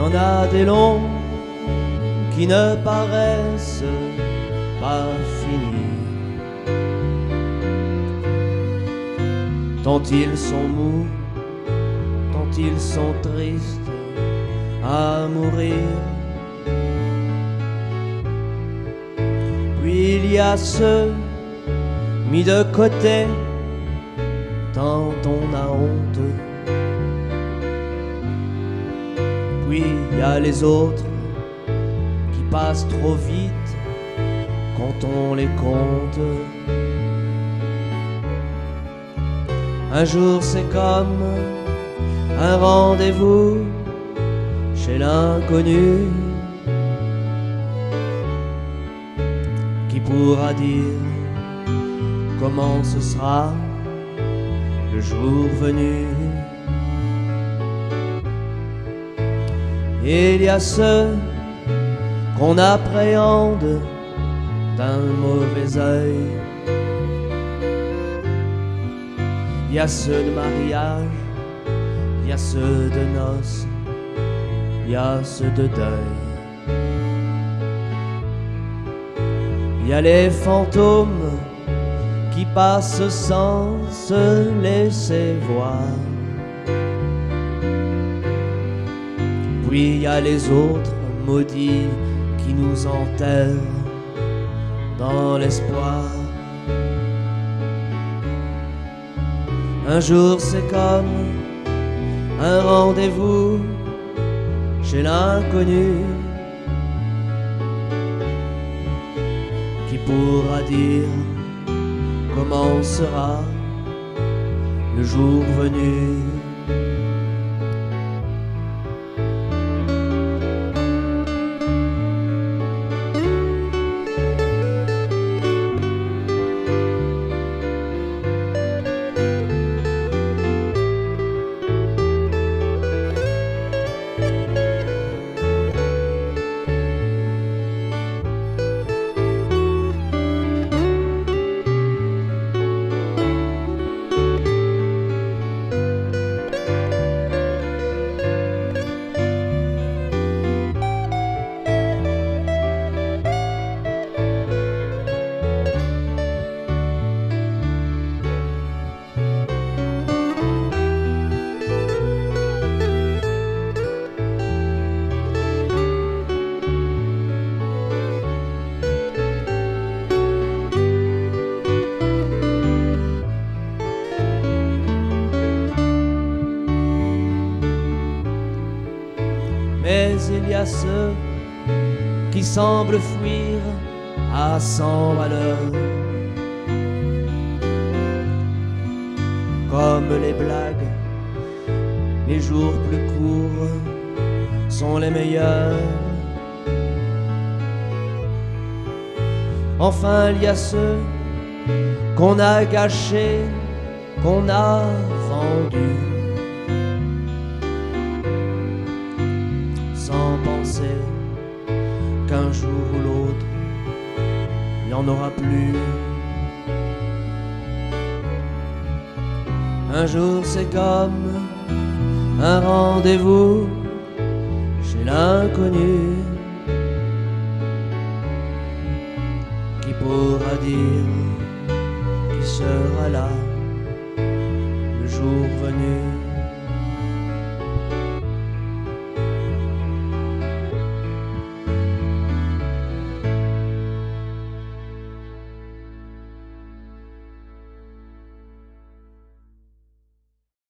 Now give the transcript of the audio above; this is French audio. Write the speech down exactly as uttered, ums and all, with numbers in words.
en a des longs qui ne paraissent pas finis, tant ils sont mous, tant ils sont tristes à mourir. Puis il y a ceux mis de côté, tant on a honte. Puis il y a les autres qui passent trop vite quand on les compte. Un jour c'est comme un rendez-vous chez l'inconnu. Qui pourra dire comment ce sera le jour venu? Et il y a ceux qu'on appréhende d'un mauvais œil. Il y a ceux de mariage, il y a ceux de noces, il y a ceux de deuil. Il y a les fantômes qui passent sans se laisser voir. Puis il y a les autres maudits qui nous enterrent dans l'espoir. Un jour c'est comme un rendez-vous chez l'inconnu. Qui pourra dire comment sera le jour venu? Mais il y a ceux qui semblent fuir à cent malheurs, comme les blagues, les jours plus courts sont les meilleurs. Enfin il y a ceux qu'on a gâchés, qu'on a vendus, sans penser qu'un jour ou l'autre il n'y en aura plus. Un jour c'est comme un rendez-vous chez l'inconnu. Qui pourra dire qui sera là le jour venu?